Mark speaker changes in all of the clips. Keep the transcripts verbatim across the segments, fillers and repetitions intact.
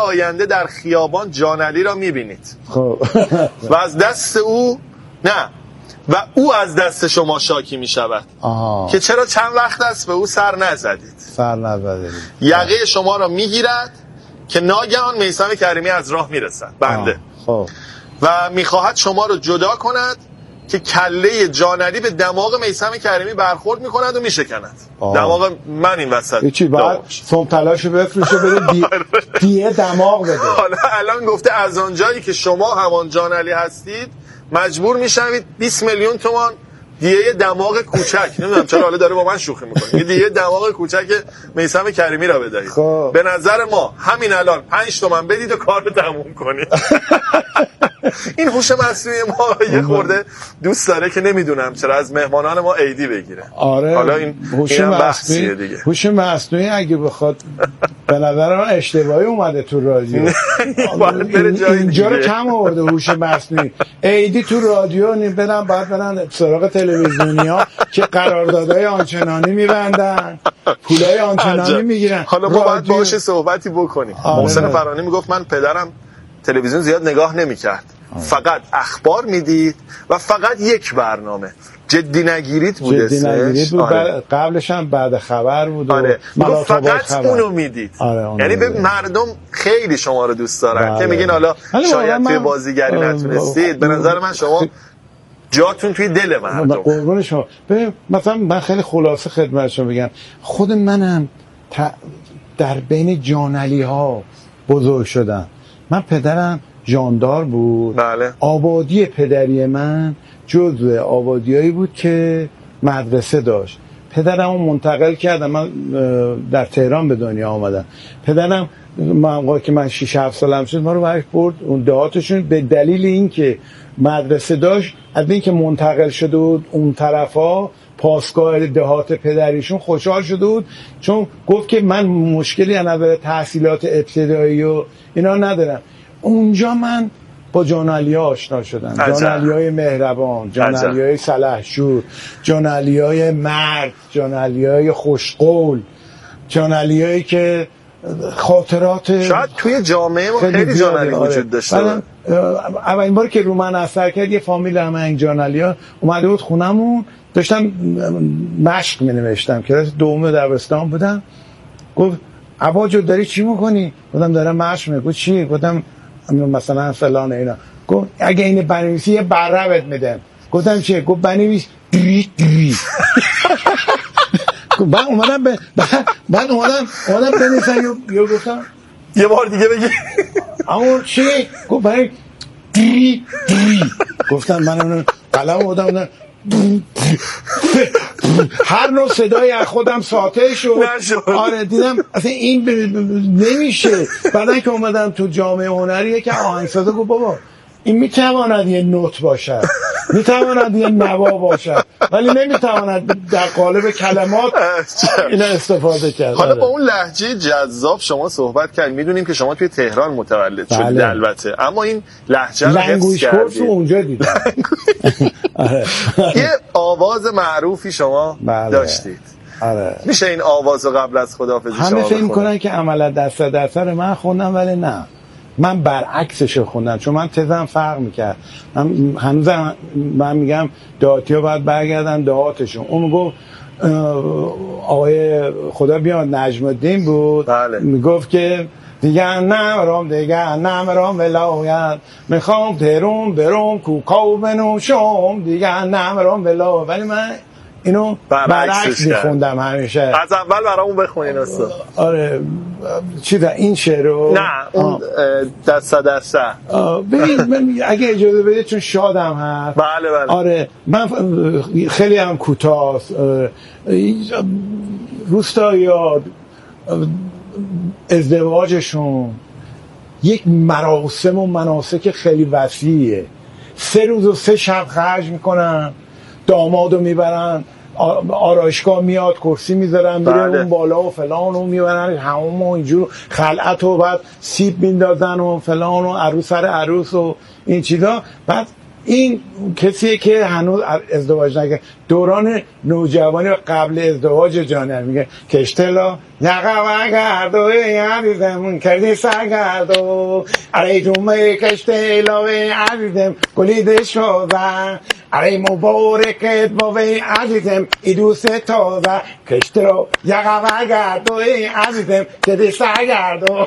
Speaker 1: آینده در خیابان جان علی را میبینید
Speaker 2: خب
Speaker 1: و از دست او نه و او از دست شما شاکی میشود که چرا چند وقت است به او سر نزدید
Speaker 2: سر نزدید
Speaker 1: یقه شما را میگیرد که ناگهان میثم کریمی از راه میرسد بنده
Speaker 2: خب
Speaker 1: و میخواهد شما رو جدا کند که کله جان علی به دماغ میثم کریمی برخورد میکند و میشکند. دماغ من این وسط
Speaker 2: چی بعد سم تلاشو بفروشه بره دی... دیه دماغ بده.
Speaker 1: حالا الان گفته از آنجایی که شما همان جان علی هستید مجبور میشوید بیست میلیون تومان دیه دماغ کوچک، نمیدونم چرا حالا داره با من شوخی میکنه، دیه دماغ کوچک میثم کریمی را بدهید.
Speaker 2: خب.
Speaker 1: به نظر ما همین الان پنج تومن بدید و کار رو تموم کنید. این هوش مصنوعی ما یه خورده دوست داره که نمیدونم چرا از مهمانان ما عیدی بگیره.
Speaker 2: آره
Speaker 1: حالا این
Speaker 2: هوش مصنوعی دیگه. هوش مصنوعی اگه بخواد به نظر من اشتباهی اومده تو رادیو. اینجا رو کم آورده هوش مصنوعی. عیدی تو رادیو نیم برن بعد برن سراغ تلویزیونیا که قراردادهای آنچنانی میبندن، پولای آنچنانی میگیرن.
Speaker 1: حالا ما باید باهاش صحبتی بکنیم. محسن فرانی میگفت من پدرم تلویزیون زیاد نگاه نمی‌کرد. فقط اخبار میدید و فقط یک برنامه جدی نگیرید بود.
Speaker 2: جدی نگیرید بود. آره. قبلش هم بعد خبر بود.
Speaker 1: آره. فقط خبر. اونو میدید.
Speaker 2: آره
Speaker 1: یعنی به مردم خیلی شما رو دوست دارن. بله. که میگین حالا شاید توی بازیگری نتونستید. به نظر من شما جاتون توی دل مردم.
Speaker 2: قربون شما. ببین مثلا من خیلی خلاصه خدمت شما بگم، خود منم در بین جان علی ها بزرگ شدم. من پدرم ژاندار بود.
Speaker 1: بله.
Speaker 2: آبادی پدری من جزء آبادیایی بود که مدرسه داشت. پدرم رو منتقل کردم، من در تهران به دنیا آمدم. پدرم موقعی که من شش هفت سالم شد ما رو برش برد اون دهاتشون، به دلیل اینکه مدرسه داشت از اینکه منتقل شده بود اون طرفا پاسگاه دهات پدریشون خوشحال شده بود، چون گفت که من مشکلی از نظر تحصیلات ابتدایی و اینا ندارم. اونجا من با جان علی ها آشنا شدم. جان علی های مهربان، جان علی های سلحشور، جان علی های مرد، جان علی های خوشقول، جان علی هایی که خاطرات
Speaker 1: شاید توی جامعه ما خیلی جان علی وجود داشته.
Speaker 2: اولین بار که رو من اثر کرد یه فامیل همه این جان علی ها اومده بود خونمون، داشتم مشق می نوشتم، کلاس دوم دبستان بودم. گفت عباجو داری چی میکنی؟ گفتم دارم مشق میکنم. گفت چی؟ گفتم مثلا فلان اینا. گفت اگه اینو بنویسی یه بره بهت میدم. گفتم چیه؟ گفت بنویس دری دری. بعد اومدم به بعد اومدم اومدم بنویسم یا گفتم
Speaker 1: یه بار دیگه بگی.
Speaker 2: اما چی؟ گفت برای دری دری. گفتم من اون قلم آوردم هر نوع صدایی از خودم ساطع شد. آره دیدم اصلا این ب... نمیشه. بعدن که اومدم تو جامعه هنریه که آهنگسازا گفت بابا این میتواند یه نوت باشد، میتواند یه نوا باشد، ولی نمیتواند در قالب کلمات اینا استفاده کرد.
Speaker 1: حالا با اون لهجه جذاب شما صحبت کردید. میدونیم که شما توی تهران متولد شدید. بله. البته اما این لهجه رو حفظ کردید.
Speaker 2: اونجا دیدم.
Speaker 1: یه آواز معروفی شما بله. داشتید.
Speaker 2: آره.
Speaker 1: میشه این آوازو قبل از خداحافظی شما
Speaker 2: همه فکر می‌کنن که عملا دست در سر من خوندم، ولی نه، من برعکسش خوندم، چون من تزم فرق میکرد. من هنوزم من میگم دهاتی‌ها باید برگردن دهاتشون. اون میگفت آقای خدا بیاد نجم الدین بود.
Speaker 1: بله.
Speaker 2: میگفت که دیگه نمرام دیگه نمرام ولایت، میخوام تهرون برم کوکاو بنوشم، دیگه نمرام ولایت. ولی من اینو برعکس میخوندم همیشه.
Speaker 1: از اول برامون بخونین استاد.
Speaker 2: آره چی ده این شعر رو؟
Speaker 1: نه اون دسته دسته.
Speaker 2: ببین من اگه اجازه بدید چون شادم هست.
Speaker 1: بله بله.
Speaker 2: آره من خیلی هم کوتاه روستایی‌ها ازدواجشون یک مراسم و مناسک خیلی وسیعه. سه روز و سه شب خرج میکنن، دامادو میبرن آرایشگاه، میاد کرسی میذارن میره
Speaker 1: بله.
Speaker 2: اون بالا و فلان و میبرن همون و اینجور خلعت و بعد سیب میندازن و فلان و عروس سر عروس و این چیزا. بعد این کسیه که هنوز ازدواج نکرد دوران نوجوانی و قبل ازدواج جانم میگه کشتلا یقه گردو عزیزم کردی سرگردو اره جمعه کشتلا عزیزم گلید شوزه اره مبارکت باوی عزیزم ای دوست تازه کشتلا یقه گردو عزیزم کردی سرگردو.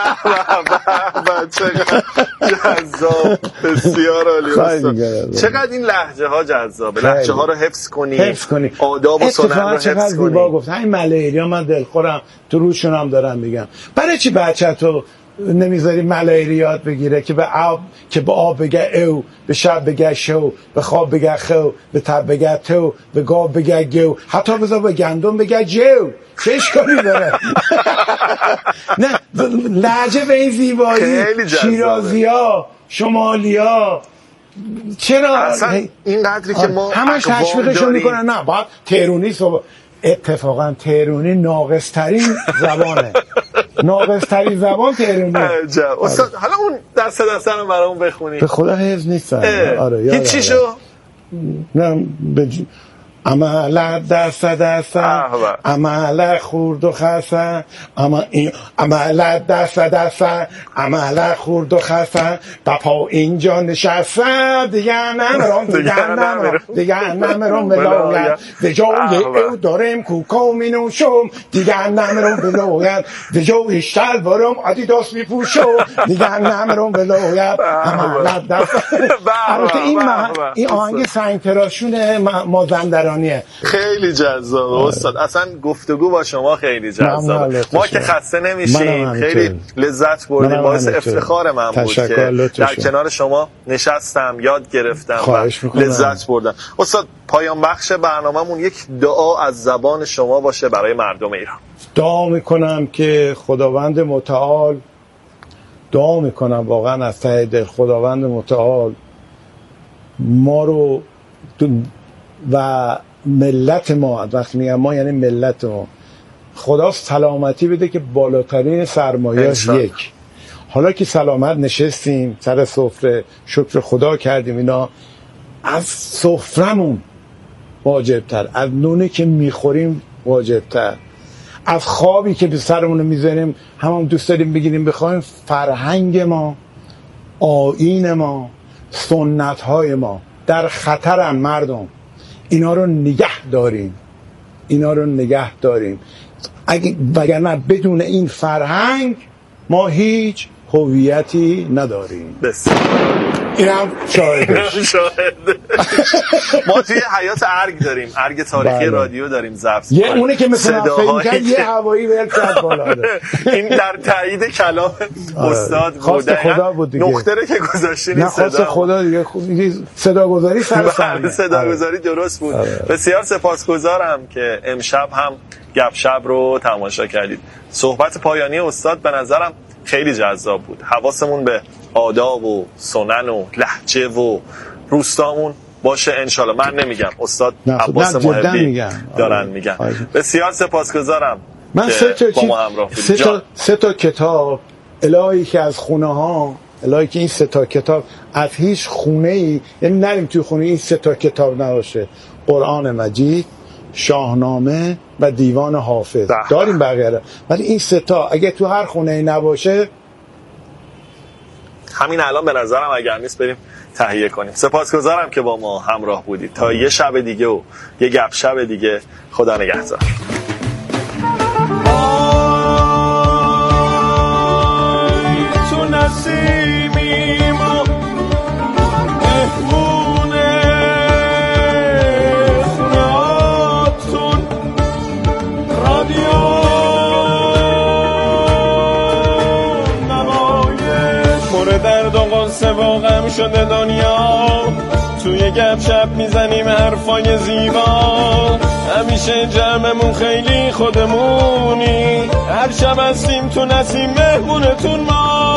Speaker 1: چقدر جذاب، بسیار عالی استاد. چقدر این لهجه ها جذابه، لهجه ها رو حفظ کنی،
Speaker 2: حفظ کنی،
Speaker 1: آداب و سنن رو حفظ کنی.
Speaker 2: زیبا گفت همین ملایریا من دلخورم تو روشون هم دارم میگم برای چی بچه‌تو نمیذاری ملایری یاد بگیره که به آب که به آب بگه او، به شب بگه شو، به خواب بگه خو، به تب بگه تو، به گاو بگه گو، حتی بذار به گندم بگه جو. چه اشکالی داره؟ نه لهجه به این زیبایی شیرازی‌ها، شمالیا چرا
Speaker 1: اصلا این قدری که ما
Speaker 2: همش تشویقشون میکنن نه باید تهرونی صبح. اتفاقا تهرونی ناقص ترین زبانه، ناقص ترین زبان تهرونی.
Speaker 1: استاد حالا اون دست دستن رو برامون بخونی.
Speaker 2: به خدا حفظ نیست. آره یاد
Speaker 1: هیچ چی شو
Speaker 2: نه بج... عمل دست دست عمل خورد و خسن عمل دست دست عمل خورد و خسن بپا اینجا نشستن دیگه نمرم دیگه نمرم دیگه نمرم بلاید به جای او دارم کوکا می نوشم دیگه نمرم بلاید به جای شل برم آدیداس می پوشم دیگه نمرم بلاید عمل دست. این آهنگ سنگ تراشون مازندران
Speaker 1: خیلی جذابه استاد. اصلا گفتگو با شما خیلی جذابه. ما که خسته نمیشیم، خیلی لذت بردیم، باعث افتخار من بود که در کنار شما نشستم، یاد گرفتم و لذت بردم. استاد پایان بخش برنامه‌مون یک دعا از زبان شما باشه برای مردم ایران.
Speaker 2: دعا میکنم که خداوند متعال، دعا میکنم واقعا از ته دل خداوند متعال ما رو و ملت ما، وقتی میگم ما یعنی ملت ما، خدا سلامتی بده که بالاترین سرمایه‌اش یک. حالا که سلامت نشستیم سر سفره شکر خدا کردیم، اینا از سفرمون واجبتر، از نونی که میخوریم واجبتر، از خوابی که به سرمون میذاریم همون دوست داریم بگیریم بخوایم. فرهنگ ما، آیین ما، سنت های ما در خطرن مردم، اینا رو نگه داریم، اینا رو نگه داریم. اگه وگرنه بدون این فرهنگ ما هیچ هویتی نداریم.
Speaker 1: بس
Speaker 2: اینم شاهدش.
Speaker 1: شاهد. ما توی حیات ارگ داریم، ارگ تاریخی بله. رادیو داریم ضبط.
Speaker 2: یه اونه که مثلا فکر کرد یه هوایی ول کرد بالا.
Speaker 1: این در تایید کلام استاد بود.
Speaker 2: خدا بود دیگه.
Speaker 1: نقطه رو که گذاشتین
Speaker 2: نه خواست خدا دیگه. صدا گذاری سر صحنه.
Speaker 1: صدا گذاری درست بود. بسیار سپاسگزارم که امشب هم گپ شپ رو تماشا کردید. صحبت پایانی استاد به نظرم خیلی جذاب بود. حواسمون به آداب و سنن و لهجه و روستامون باشه انشالله. من نمیگم، استاد عباس محبی دارن میگن. بسیار سپاسگزارم
Speaker 2: من سه تا با ما همراه بودید. سه تا سه تا کتاب الهی که از خونه ها، الهی که این سه تا کتاب از هیچ خونه ای، یعنی نریم توی خونه این سه تا کتاب نباشه. قرآن مجید، شاهنامه و دیوان حافظ ده. داریم بقیه، ولی این سه تا اگه تو هر خونه ای نباشه،
Speaker 1: همین الان به نظرم اگر نیست بریم تهیه کنیم. سپاسگزارم که با ما همراه بودید. تا یه شب دیگه و یه گپ شب دیگه، خدا نگهدار. تو نسیمی ما مهمونه خوناتون رادیو درد و غصه و غم شده دنیا، توی گپ شپ میزنیم حرفای زیبا، همیشه جمعمون خیلی خودمونی، هر شب هستیم تو نسیم مهمونتون ما.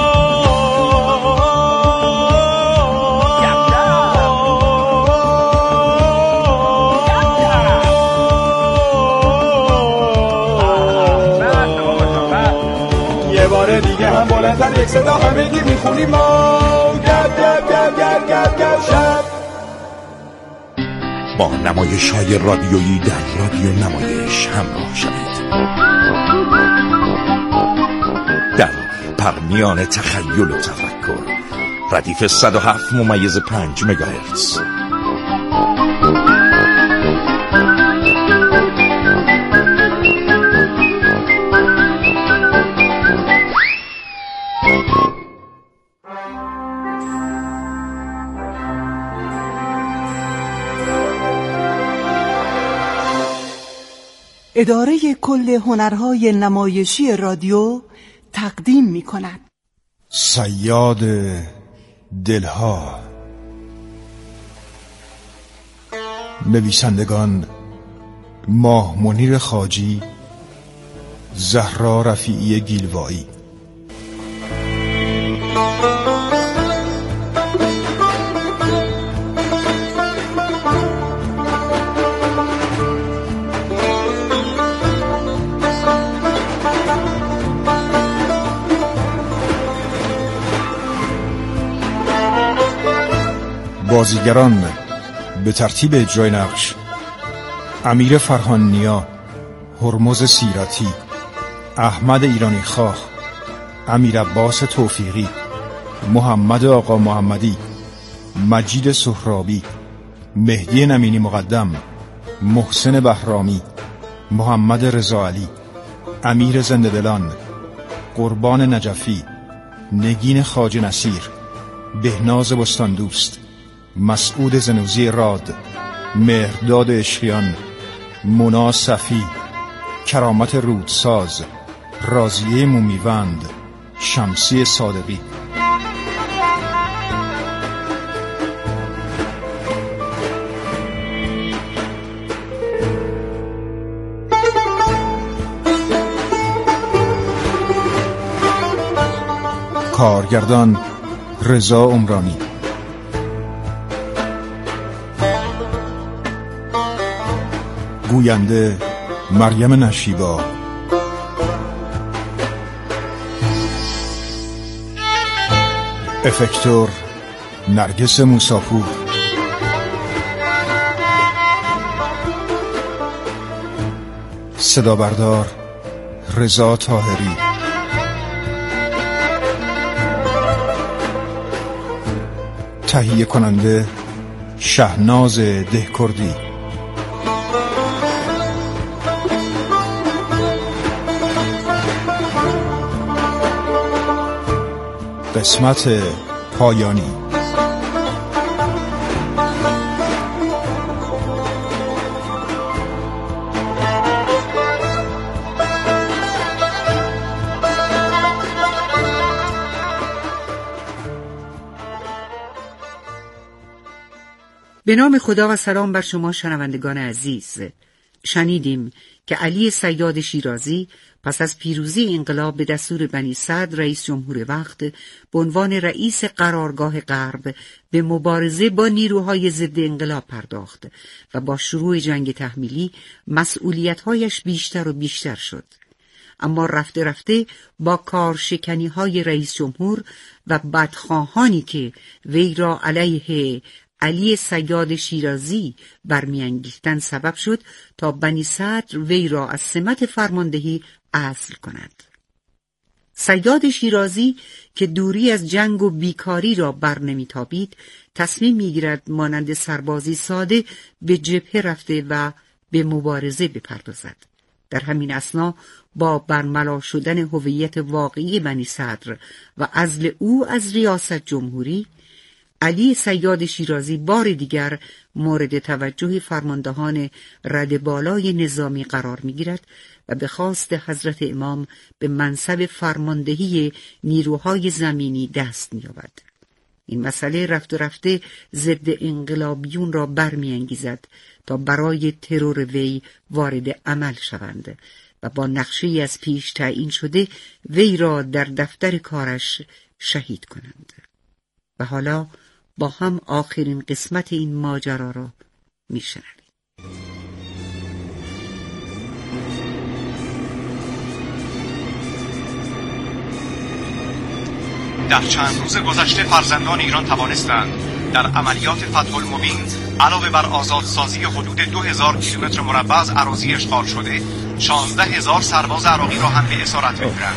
Speaker 1: یه بار دیگه هم بلندتر یک صدا همگی میخونیم ما. گپ گپ گپ گپ گپ گپ شب.
Speaker 3: با نمایش‌های رادیویی در رادیو نمایش همراه شوید. در پرمیان تخیل و تفکر، ردیف صد و هفت ممیز پنج مگاهرتز.
Speaker 4: اداره کل هنرهای نمایشی رادیو تقدیم می کند
Speaker 5: صیاد دلها. نویسندگان: ماه منیر خاجی، زهرا رفیعی گیلوایی. بازیگران به ترتیب اجرای نقش: امیر فرهان نیا، هرمز سیرتی، احمد ایرانی خاخ، امیر عباس توفیقی، محمد آقا محمدی، مجید سهرابی، مهدی نمینی مقدم، محسن بهرامی، محمد رضا علی، امیر زنده‌دلان، قربان نجفی، نگین خواجه نصیر، بهناز بستان دوست، مسعود زنوزی راد، مهرداد اشقیان، مونا صفی، کرامت رودساز، راضیه مومیوند، شمسی صادقی. کارگردان: رضا عمرانی. گوینده: مریم نشیبا. افکتور: نرگس موساپور. صدا بردار: رضا طاهری. تهیه کننده: شهناز دهکردی. قسمت پایانی.
Speaker 6: به نام خدا و سلام بر شما شنوندگان عزیز. شنیدیم که علی صیاد شیرازی پس از پیروزی انقلاب به دستور بنی صدر رئیس جمهور وقت به عنوان رئیس قرارگاه غرب به مبارزه با نیروهای ضد انقلاب پرداخت و با شروع جنگ تحمیلی مسئولیت‌هایش بیشتر و بیشتر شد. اما رفته رفته با کارشکنی‌های رئیس جمهور و بدخواهانی که وی را علیه علی صیاد شیرازی برمیانگیختن سبب شد تا بنی صدر وی را از سمت فرماندهی عزل کند. صیاد شیرازی که دوری از جنگ و بیکاری را بر نمیتابید، تصمیم میگیرد مانند سربازی ساده به جبهه رفته و به مبارزه بپردازد. در همین اثنا با برملا شدن هویت واقعی بنی صدر و عزل او از ریاست جمهوری، علی صیاد شیرازی بار دیگر مورد توجه فرماندهان رده بالای نظامی قرار می‌گیرد و به خواست حضرت امام به منصب فرماندهی نیروهای زمینی دست می‌یابد. این مسئله رفته رفته ضد انقلابیون را برمی‌انگیزد تا برای ترور وی وارد عمل شوند و با نقشه‌ای از پیش تعیین شده وی را در دفتر کارش شهید کنند. و حالا با هم آخرین قسمت این ماجرا را میشنویم.
Speaker 7: در چند روز گذشته فرزندان ایران توانستند در عملیات فتح المبین علاوه بر آزادسازی حدود دو هزار کیلومتر مربع از اراضی اشغال شده، شانزده هزار سرباز عراقی را هم به اسارت می‌گیرند.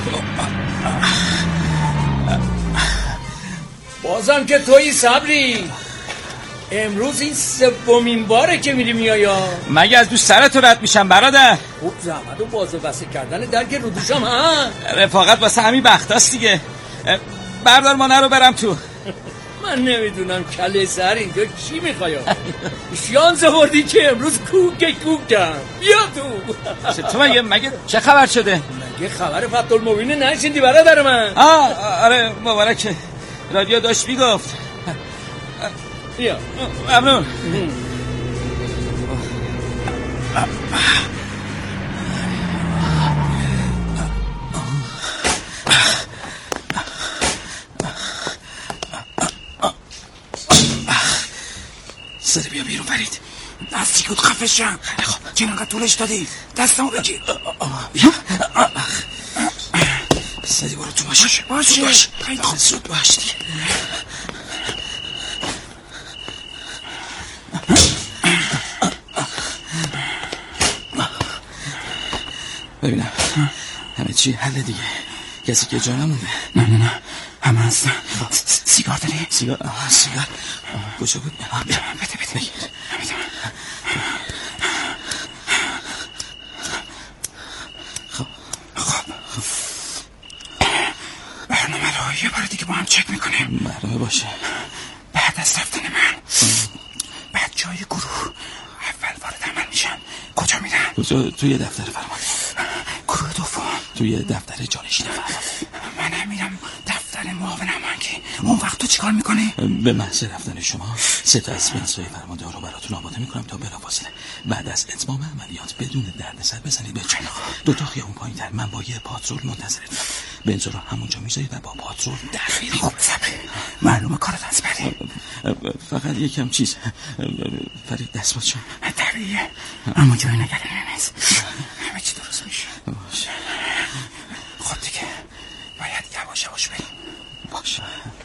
Speaker 8: بازم که تویی صبری. امروز این سومین باره که میری میایا.
Speaker 9: مگه از دوست سرت رد میشم برادر؟
Speaker 8: خوب زحمت و بازه بسه کردن درک رو دوشم ها.
Speaker 9: رفاقت واسه همین بختاست دیگه. بردار مانه رو برم تو.
Speaker 8: من نمیدونم کله سر اینجا چی میخوای. شانس آوردی که امروز کوک کوکم. بیا تو.
Speaker 9: تو مگه مگه چه خبر شده؟
Speaker 8: مگه خبر فتح المبین نشیندی برادر من؟
Speaker 9: آه آره مبارکه. رادیو داشت میگفت.
Speaker 8: بیا
Speaker 9: ممنون.
Speaker 10: سری بیا بیرون فرید. دستی کود خفه شم. خیلی خوب. چه اینقدر طولش دادی؟ دستمو بگیر. بیا. سری برو تو باشه. باشه باشه. خیلی خوب. زود باش دیگه.
Speaker 9: ببینم همه چی حل دیگه. کسی که جا نمونده؟
Speaker 10: نه نه نه همه هستن. سیگار داری؟
Speaker 9: سیگار؟ آه سیگار کجا بود؟
Speaker 10: بده بده بده
Speaker 9: خب
Speaker 10: خب برنامه رو یه بار دیگه با هم چک میکنیم.
Speaker 9: برنامه باشه.
Speaker 10: بعد از رفتن من بعد جای گروه اول وارد عمل میشن. کجا میرن؟
Speaker 9: کجا؟ توی دفتر فرمانده.
Speaker 10: گروه دوم
Speaker 9: توی دفتر جانشین فرمانده.
Speaker 10: من هم میرم دفتر معاون امنیتی. اون وقت تو چیکار میکنی؟
Speaker 9: به محض رفتن شما سه تا اسپنسای فرمانده رو براتون آماده میکنم تا بلافاصله بعد از اتمام عملیات بدون دردسر بزنید به چنگ. دو تا خیابون پایین‌تر من با یه پاترول منتظرتونم. بنزو رو همونجا میذارید و با پاترول در میرید.
Speaker 10: خب صبری معلومه کارت از بری.
Speaker 9: فقط یکم چیز فرید دست باز شم.
Speaker 10: طبیعیه اما جای نگرانی نیست. همه چی درست میشه.
Speaker 9: باشه.
Speaker 10: خب دیگه باید یواش یواش بریم.
Speaker 9: باشه.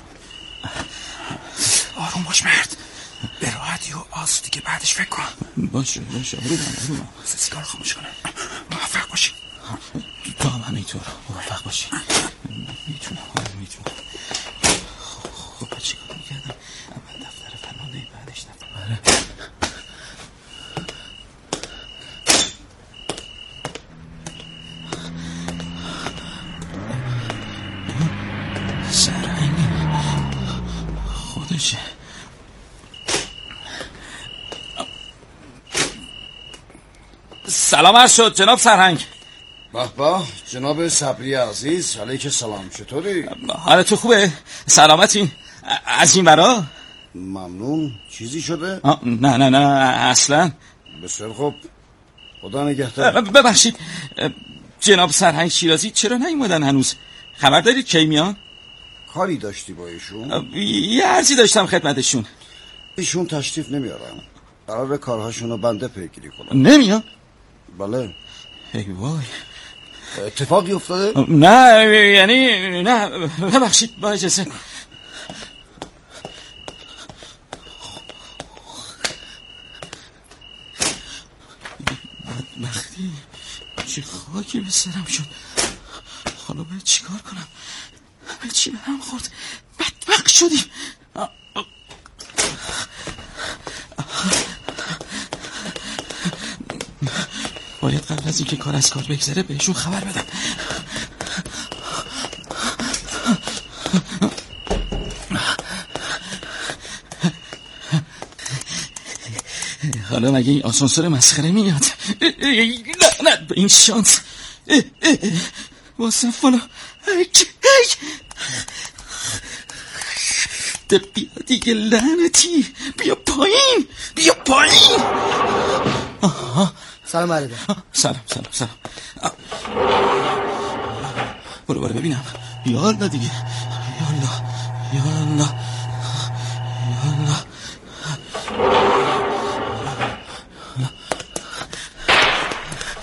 Speaker 10: آروم باش مرد. به راحتی و آسودی که بعدش فکر کن.
Speaker 9: باشه باشه آروم آروم.
Speaker 10: سیگار خاموش کنم. موفق باشی.
Speaker 9: تو هم همینطور موفق باشی. میتونم میتونم. خب خب چی کار میکردم؟ اول دفتر فرمانده بعدش دفتر. سرنگ خودشه. سلام عرض شد جناب سرهنگ.
Speaker 11: به به جناب صبری عزیز علیک سلام. چطوری؟
Speaker 9: حالت خوبه؟ سلامتین؟ از این برا؟
Speaker 11: ممنون. چیزی شده؟
Speaker 9: نه نه نه اصلا.
Speaker 11: بسیار خوب خدا نگهدار.
Speaker 9: ببخشید جناب سرهنگ شیرازی چرا نیومدن هنوز؟ خبر دارید کی میان؟
Speaker 11: کاری داشتی با ایشون؟
Speaker 9: یه عرضی داشتم خدمتشون.
Speaker 11: ایشون تشریف نمیارن. قرار کارهاشون رو بنده پیگیری کنم.
Speaker 9: نمیان؟
Speaker 11: بله.
Speaker 9: ای وای
Speaker 11: اتفاقی افتاده؟
Speaker 9: نه یعنی نه ببخشید با اجازه. بدبختی چه خاکی به سرم شد. حالا باید چیکار کنم؟ همه چی به هم خورد. بدبخت شدیم. باید قبل از اینکه کار از کار بگذره بهشون خبر بدم. حالا مگه این آسانسور مسخره میاد؟ لعنت به این شانس. واسه فالا بیا دیگه لعنتی. بیا پایین بیا پایین. آها
Speaker 12: سلام علیکم.
Speaker 9: سلام سلام سلام. برو برو ببینم. یالا دیگه یالا یالا یالا.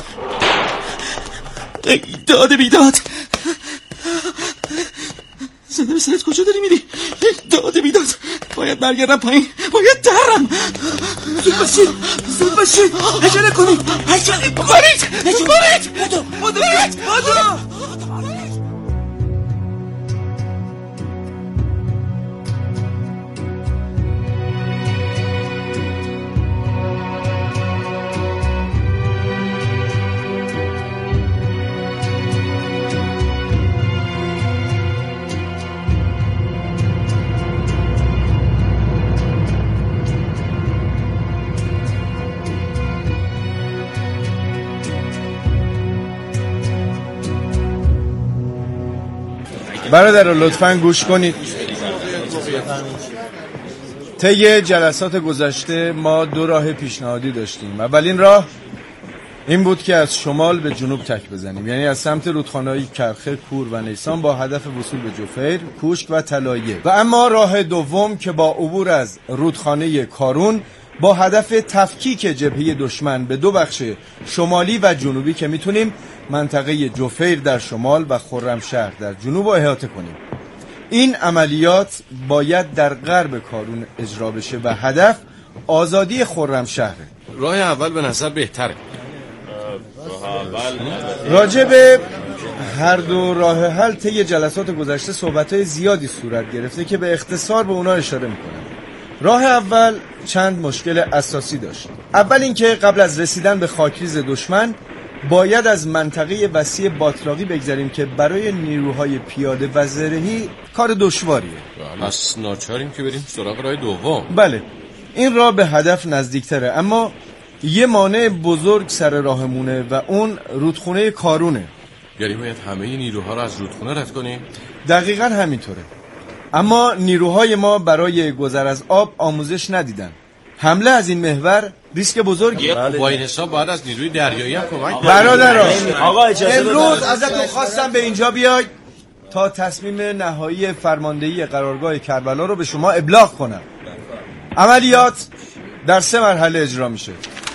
Speaker 9: ای داد بیداد. زنده به سرت کجا داری میری؟ داده بیداد، باید برگردم پایین، باید درم.
Speaker 10: زود باشید زود باشید عجله کنید عجله
Speaker 9: بارید بارید
Speaker 10: بدو بدو بدو.
Speaker 2: برادر لطفاً گوش کنید. طی جلسات گذشته ما دو راه پیشنهادی داشتیم. اولین راه این بود که از شمال به جنوب تک بزنیم، یعنی از سمت رودخانه‌های کرخه، کور و نیسان با هدف وصول به جفیر، کوشک و طلایه. و اما راه دوم که با عبور از رودخانه کارون با هدف تفکیک جبهه دشمن به دو بخش شمالی و جنوبی که میتونیم منطقه جفیر در شمال و خرمشهر در جنوب رو احاطه کنیم. این عملیات باید در غرب کارون اجرا بشه و هدف آزادی خرمشهره.
Speaker 12: راه اول به نظر بهتره.
Speaker 2: راجع به هر دو راه حل طی جلسات گذشته صحبت‌های زیادی صورت گرفته که به اختصار به اونا اشاره میکنم. راه اول چند مشکل اساسی داشت. اول اینکه قبل از رسیدن به خاکریز دشمن باید از منطقه وسیع باتلاقی بگذریم که برای نیروهای پیاده و زرهی کار دشواریه.
Speaker 12: پس ناچاریم که بریم سراغ راه دوم.
Speaker 2: بله، این راه به هدف نزدیکتره، اما یه مانع بزرگ سر راهمونه و اون رودخونه کارونه.
Speaker 12: یعنی باید همه نیروها رو از رودخونه رد کنیم؟
Speaker 2: دقیقاً همینطوره. اما نیروهای ما برای گذر از آب آموزش ندیدن. حمله از این محور ریسک بزرگی.
Speaker 12: با این حساب باید از نیروی دریایی هم کمک.
Speaker 2: برادران، امروز ازتون خواستم به اینجا بیای تا تصمیم نهایی فرماندهی قرارگاه کربلا رو به شما ابلاغ کنم. عملیات در سه مرحله اجرا میشه.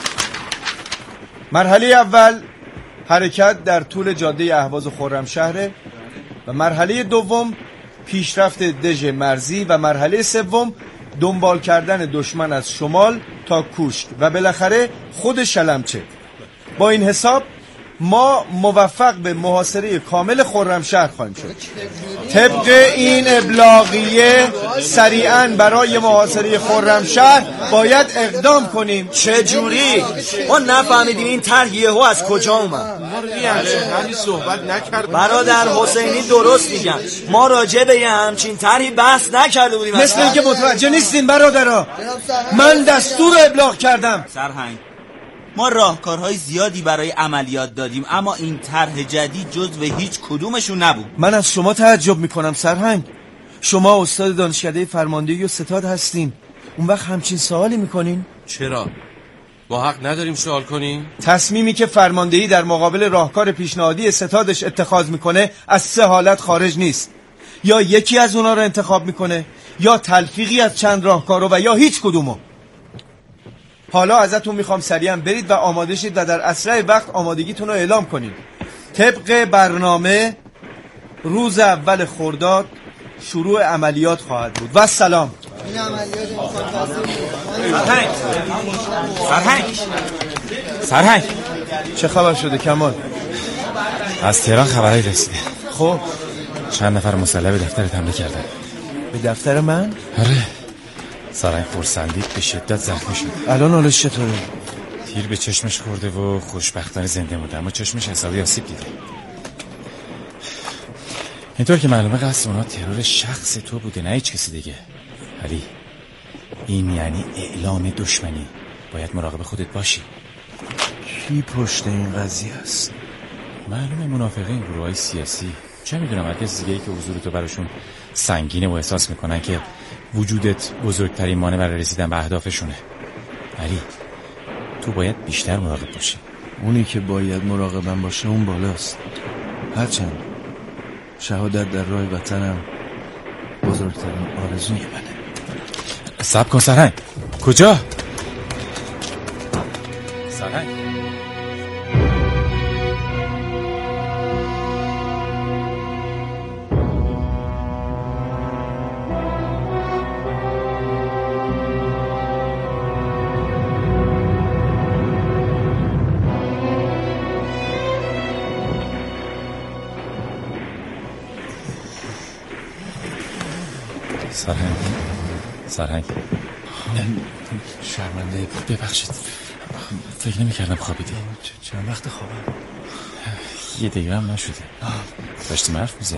Speaker 2: مرحله اول حرکت در طول جاده اهواز خرمشهر و مرحله دوم پیشرفت دژ مرزی و مرحله سوم دنبال کردن دشمن از شمال تا کوشک و بالاخره خود شلمچه. با این حساب ما موفق به محاصره کامل خرمشهر خواهیم شد. طبق این ابلاغیه سریعاً برای محاصره خرمشهر باید اقدام کنیم.
Speaker 10: چه جوری؟ ما نفهمیدیم این طرح یهو از کجا اومد.
Speaker 12: ما رو یه همچین صحبت نکرد.
Speaker 10: برادر حسینی درست میگن، ما راجع به یه همچین طرحی بحث نکرده بودیم.
Speaker 2: مثل اینکه متوجه نیستین برادرها. من دستور ابلاغ کردم.
Speaker 13: سرهنگ، ما راهکارهای زیادی برای عملیات دادیم، اما این طرح جدید جزو هیچ کدومشون نبود.
Speaker 2: من از شما تعجب میکنم سرهنگ. شما استاد دانشکده فرماندهی و ستاد هستین، اون وقت همچین سوالی میکنین؟
Speaker 12: چرا؟ ما حق نداریم سوال کنیم؟
Speaker 2: تصمیمی که فرماندهی در مقابل راهکار پیشنهادی ستادش اتخاذ میکنه از سه حالت خارج نیست. یا یکی از اونا رو انتخاب میکنه، یا تلفیقی از چند راهکارو، و یا هیچ کدومو. حالا ازتون میخوام سریعا برید و آماده شید و در اسرع وقت آمادگیتون رو اعلام کنید. طبق برنامه روز اول خرداد شروع عملیات خواهد بود. و سلام.
Speaker 13: سرهنگ سرهنگ سرهنگ
Speaker 2: چه خبر شده کمال؟
Speaker 14: از تهران خبرایی رسیده.
Speaker 2: خب
Speaker 14: چند نفر مسلح به دفترت حمله کردن.
Speaker 2: به دفتر من؟
Speaker 14: آره. سرهنگ خورسندی به شدت زخمی شد.
Speaker 2: الان حالش چطوره؟
Speaker 14: تیر به چشمش خورده و خوشبختانه زنده مونده، اما چشمش حسابی آسیب دیده. اینطور که معلومه قصد اونا ترور شخص تو بوده، نه هیچ کسی دیگه. علی، این یعنی اعلام دشمنی. باید مراقب خودت باشی.
Speaker 2: کی پشت این قضیه است؟
Speaker 14: معلومه منافقین، گروه‌های سیاسی. چه میدونم، هر کسی دیگه‌ای که حضور تو براشون سنگینه و احساس میکنن که وجودت بزرگترین مانع برای رسیدن به اهدافشونه. علی، تو باید بیشتر مراقب باشی.
Speaker 2: اونی که باید مراقبم باشه اون بالاست. هرچند شهادت در راه وطنم بزرگترین آرزوی منه.
Speaker 14: صبر کن سرهنگ. کجا؟ سرهنگ سرهنگ سرهنگ شرمنده، ببخشید، فکر نمی کردم خوابیدی.
Speaker 15: چند وقت خوابم؟
Speaker 14: یه دقیقه هم نشده. داشتیم حرف میزدیم.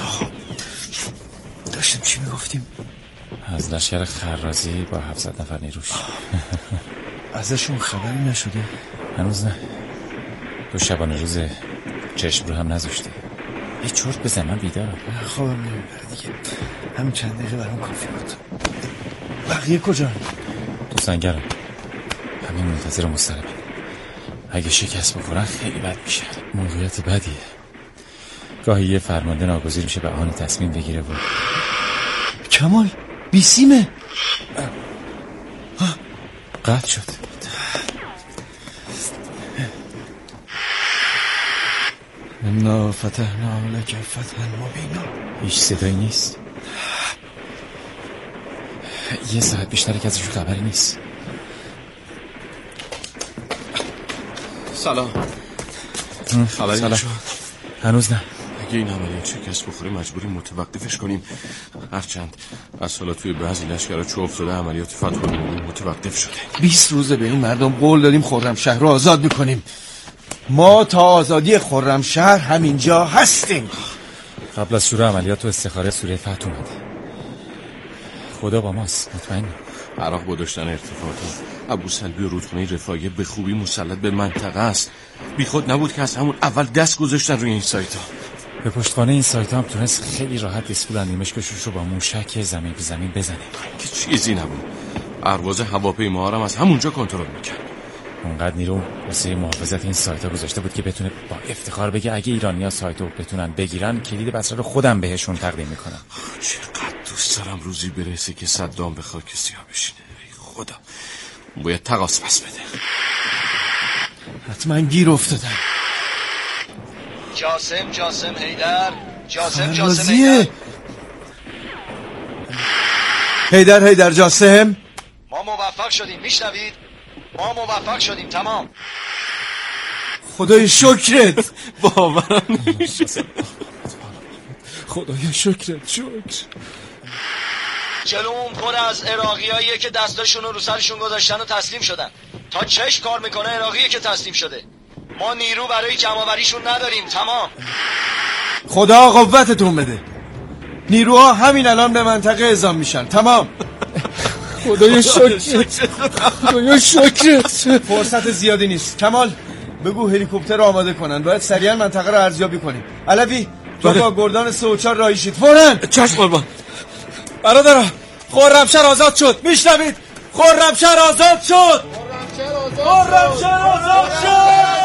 Speaker 15: داشتیم چی میگفتیم؟
Speaker 14: از لشکر خرازی با هفتصد نفر نیروش.
Speaker 15: ازشون خبری نشده؟
Speaker 14: هنوز نه. دو شبانه روز چشم رو هم نذاشته. یه چرت بزن، من بیدارم.
Speaker 15: خوابم نمیبره دیگه. همین چند دقیقه برام کافی بود. بقیه کجا؟
Speaker 14: تو سنگرم. همین منتظر مستربه. اگه شکست بخورن خیلی بد میشه. موقعیت بدیه. گاهی یه فرمانده ناگزیر میشه به آن تصمیم بگیره و
Speaker 15: کمال بیسیمه.
Speaker 14: قطع شد.
Speaker 15: انا فتحنا لك فتحا مبینا.
Speaker 14: هیچ صدایی نیست. یه ساعت بیشتری که ازشون خبری نیست.
Speaker 12: سلام. خبری
Speaker 14: سلام.
Speaker 12: نشد؟
Speaker 14: هنوز نه.
Speaker 12: اگه این عملیات شکست بخوره مجبوریم متوقفش کنیم. هرچند از حالا توی بعضی لشکرها چه افتاده عملیات فتح المبین متوقف شده.
Speaker 15: بیست روزه به این مردم قول دادیم خرمشهر رو آزاد میکنیم. ما تا آزادی خرمشهر همینجا هستیم.
Speaker 14: قبل از شروع عملیات و استخاره سوره فتح اومده. خدا با ماست، مطمئن.
Speaker 12: عراق با داشتن ارتفاعات ابوسلبی و رودخانه رفاهیه به خوبی مسلط به منطقه است. بی خود نبود که از همون اول دست گذاشتن روی این سایت ها.
Speaker 14: به پشتوانه این سایت ها هم تونست خیلی راحت اسکول اندیمشکشوش رو با موشک زمین به زمین بزنه
Speaker 12: که چیزی نبود. پرواز هواپیماها هم از همونجا کنترل میکرد.
Speaker 14: اونقدر نیرو واسه محافظت این سایت ها گذاشته بود که بتونه با افتخار بگه اگه ایرانی‌ها سایت رو بتونن بگیرن کلید بصره رو خودم بهشون تقدیم میکنم.
Speaker 12: چقدر دوست دارم روزی برسه که صدام به خاک سیاه بشینه. خدا باید تقاص پس بده.
Speaker 15: حتما گیر افتادن.
Speaker 16: جاسم جاسم حیدر جاسم جاسم حیدر
Speaker 15: حیدر حیدر جاسم.
Speaker 16: ما موفق شدیم، میشنوید؟ ما موفق شدیم. تمام.
Speaker 15: خدای شکرت.
Speaker 12: باورم نمیشه.
Speaker 15: خدای شکرت. شکر.
Speaker 16: جلوم پر از عراقیاییه که دستاشون رو رو سرشون گذاشتن و تسلیم شدن. تا چشم کار میکنه عراقیه که تسلیم شده. ما نیرو برای جمع‌آوریشون نداریم. تمام.
Speaker 15: خدا قوتتون بده. نیروها همین الان به منطقه اعزام میشن. تمام. خدای شکرت. خدای شکرت. فرصت زیادی نیست. کمال بگو هلیکوپتر رو آماده کنن. باید سریعا منطقه رو ارزیابی کنیم. علوی تو با گردان سه و چهار راهی شید. فوراً.
Speaker 12: چشم قربان.
Speaker 15: برادرها خرمشهر آزاد شد. میشنوید؟ خرمشهر آزاد شد. خرمشهر آزاد شد.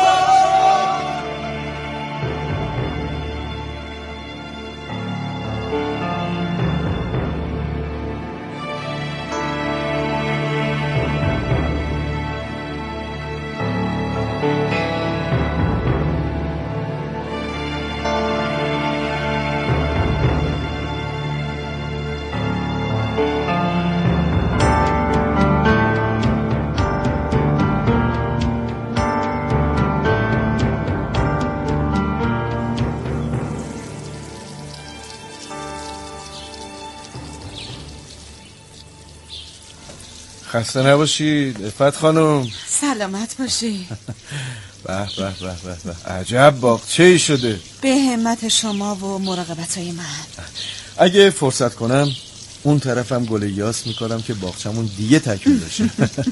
Speaker 15: خسته نباشید افت خانم.
Speaker 4: سلامت باشی.
Speaker 15: به به به به به عجب باغچه ای شده.
Speaker 4: به همت شما و مراقبت های من.
Speaker 15: اگه فرصت کنم اون طرفم گل یاس میکنم که باغچمون دیگه تکمیل بشه.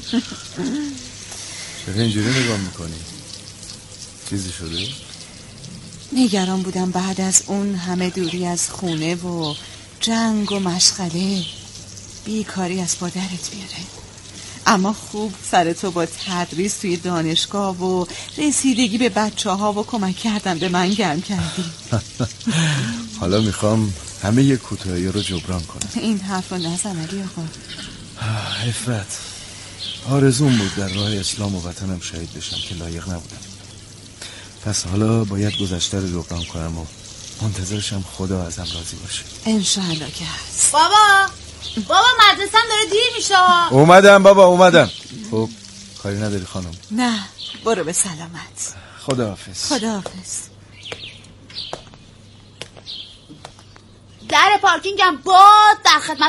Speaker 15: چرا اینجوری نگاه میکنی؟ چیزی شده؟
Speaker 4: نگران بودم بعد از اون همه دوری از خونه و جنگ و مشغله بیکاری از پادرت بیاره. اما خوب سر تو با تدریس توی دانشگاه و رسیدگی به بچه ها و کمک کردن به من گرم کردی.
Speaker 15: حالا میخوام همه یه کوتاهی رو جبران کنم.
Speaker 4: این حرف رو نزن علی آقا.
Speaker 15: افت آرزوم بود در راه اسلام و وطنم شهید بشم که لایق نبودم. پس حالا باید گذشته رو جبران کنم و منتظرشم خدا ازم راضی باشه.
Speaker 4: انشاءالله که هست.
Speaker 17: بابا بابا مدرسم داره دیر میشه.
Speaker 15: اومدم بابا اومدم. خب کاری نداری خانم؟
Speaker 4: نه برو به سلامت.
Speaker 15: خداحافظ.
Speaker 4: خداحافظ.
Speaker 17: در پارکینگم باز در خدمت